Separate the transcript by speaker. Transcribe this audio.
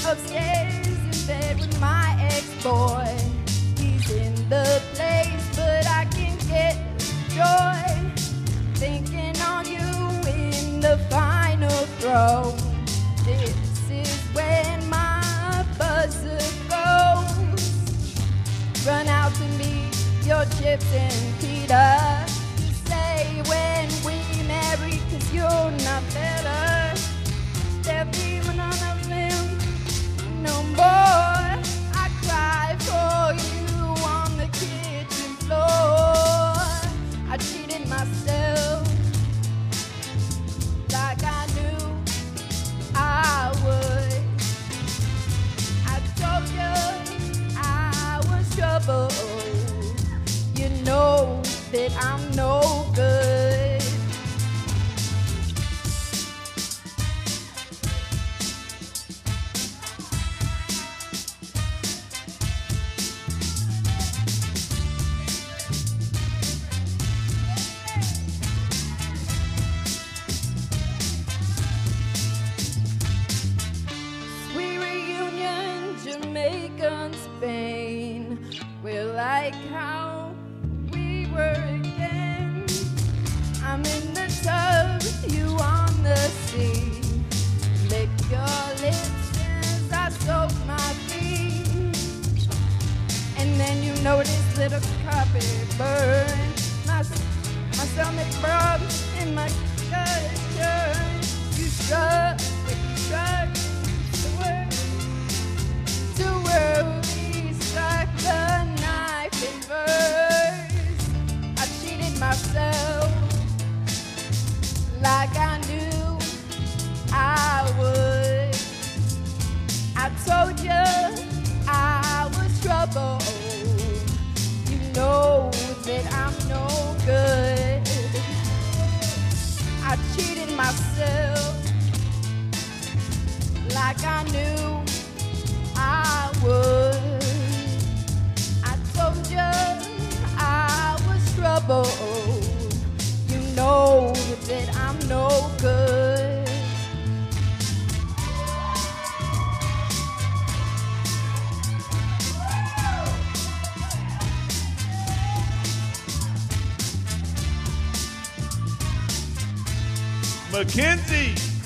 Speaker 1: upstairs in bed with my ex-boy. He's in the place, but I can get joy thinking on you in the final throw. This is when my buzzer goes. Run out to meet your Chips and Peter to say when we marry, 'cause you're not better. They're feeling on a limb no more. I cry for you on the kitchen floor. I cheated myself like I knew I would. I told you I was trouble. You know that I'm no good. Jamaica, Spain, we're like how we were again. I'm in the tub, you on the sea. Lick your lips as I soak my feet. And then you notice little carpet burn. My stomach broke and my gut turned. You shrug, but you shrug the word. To where we struck the knife in verse. I cheated myself like I knew I would. I told you I was trouble. You know that I'm no good. I cheated myself like I knew I would. I told you I was trouble. You know that I'm no good.
Speaker 2: Mackenzie.